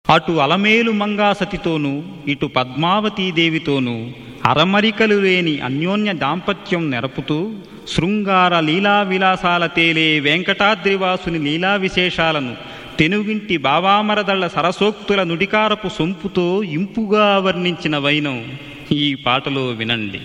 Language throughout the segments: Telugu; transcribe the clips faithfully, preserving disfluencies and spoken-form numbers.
అటు అలమేలు మంగాసతితోనూ ఇటు పద్మావతీదేవితోనూ అరమరికలు లేని అన్యోన్య దాంపత్యం నెరపుతూ శృంగార లీలా విలాసాల తేలే వెంకటాద్రివాసుని లీలా విశేషాలను తెనుగింటి బావామరదళ్ల సరసోక్తుల నుడికారపు సొంపుతో ఇంపుగా వర్ణించిన వైనం ఈ పాటలో వినండి.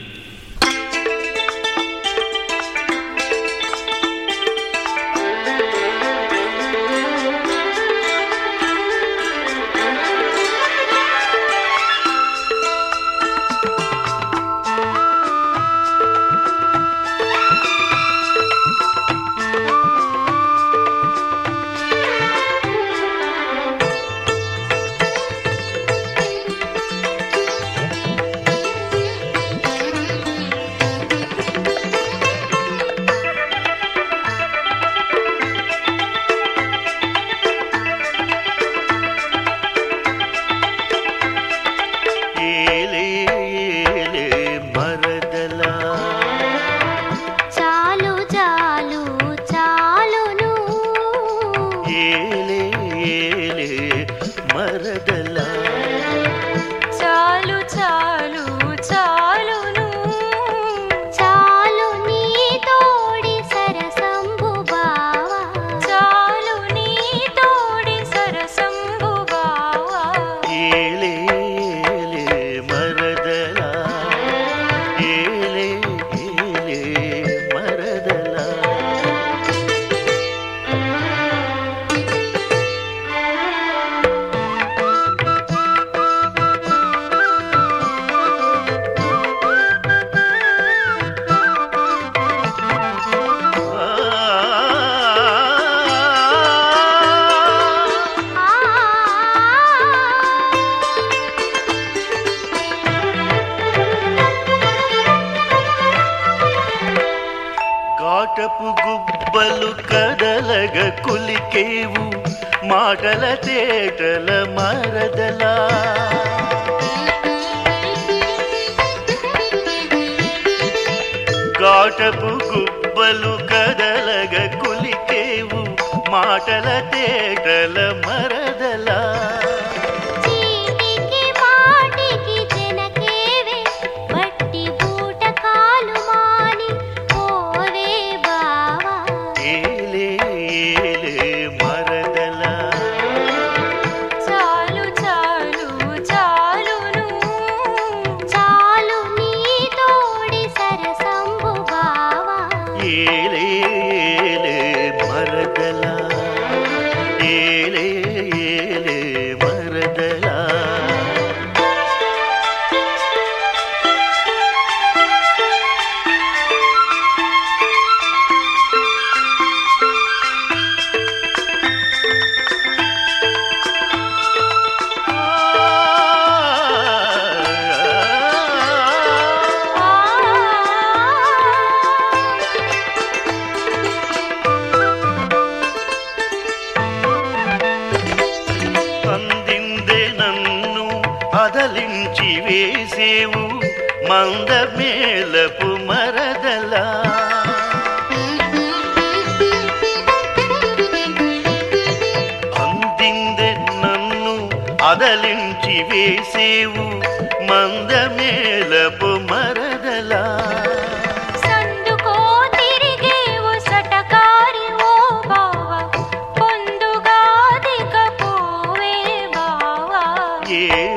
కాటపు గుబ్బలు కదలగ కులికేవు మాటల తేటల మరదలా కాటపు గుబ్బలు కదలగ కులికేవు మాటల తేటల మరదలా అదలించి వేసేవు మందమేలపు మరదలా అందిందె నన్ను అదలించి వేసేవు మందమేలపు మరదలా ఏ